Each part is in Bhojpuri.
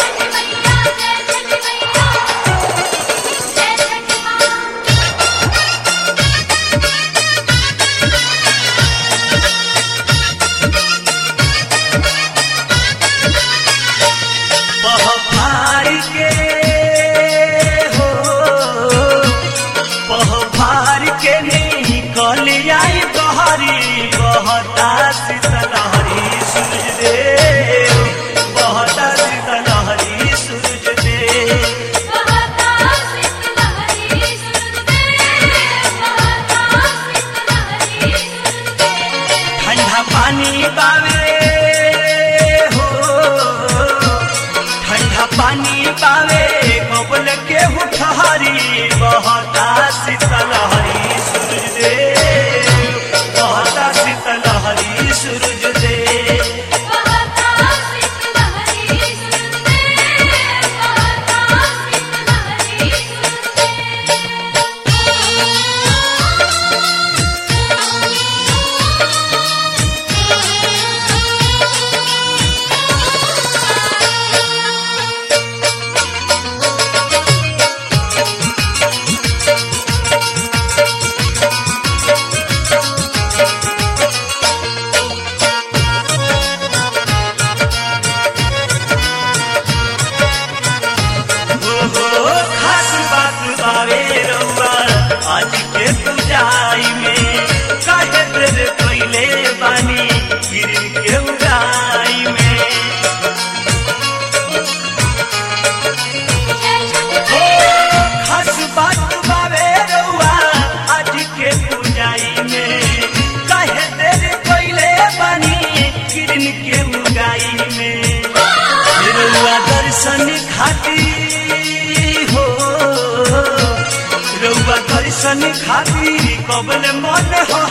खातिर कबल मन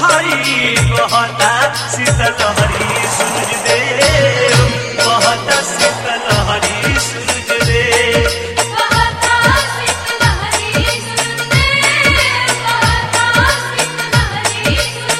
हरी बहता शीतलहरी सूरज देव बहता शीतलहरी सूरज देव बहता शीतलहरी सूरज देव बहता शीतलहरी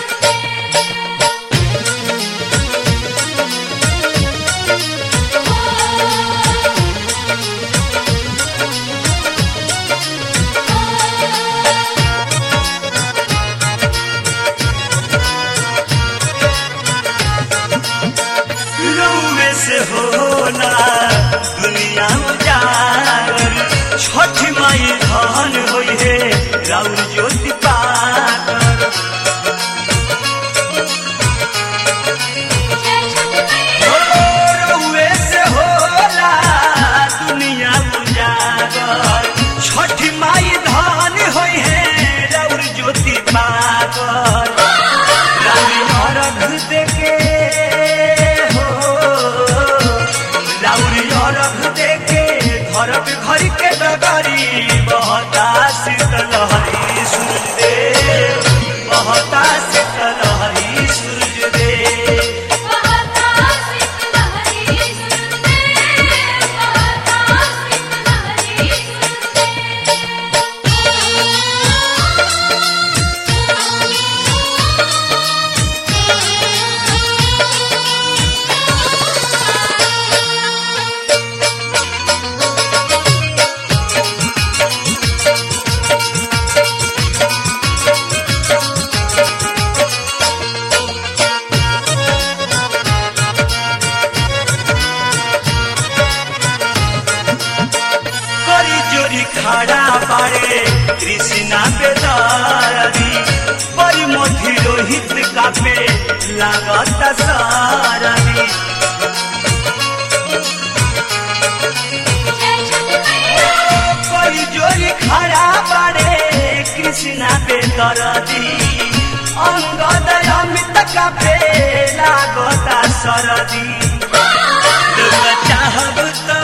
से होला दुनिया उजागर छठ माई धन होई है राउर ज्योति पाकर रउए से होला दुनिया उजागर छठ माई धन होई है राउर ज्योति पाकर राउर अर्घ देके घर के डगरी बहता शीतलहरी सूरज देव बहता शीतलहरी सूरज देव बहता शीतलहरी सूरज देव बहता शीतलहरी खड़ा बारे कृष्णा बेदारी बड़ी मोधी रोहित कापे लागत सारदी बड़ी जोरी खड़ा बारे कृष्णा बेदारी अंगद अमित कापे लागत सरदी चाहब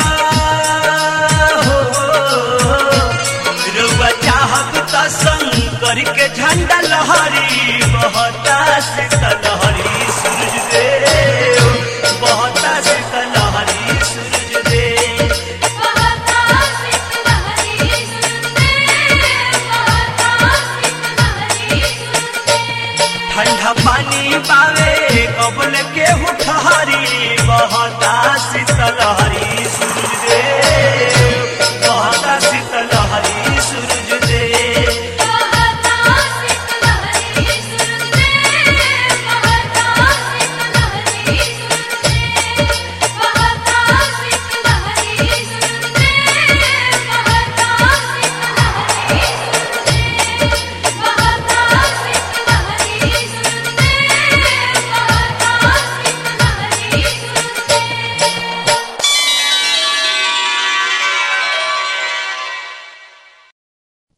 शंकर के झंडा लहरी बहता शीतलहरी सूरज देव बहता शीतलहरी सूरज देव बहता शीतलहरी सूरज देव बहता शीतलहरी ठंडा पानी पावे कबल के उठहरी बहता शीतलहरी सूरज देव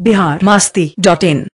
बिहार मस्ती.in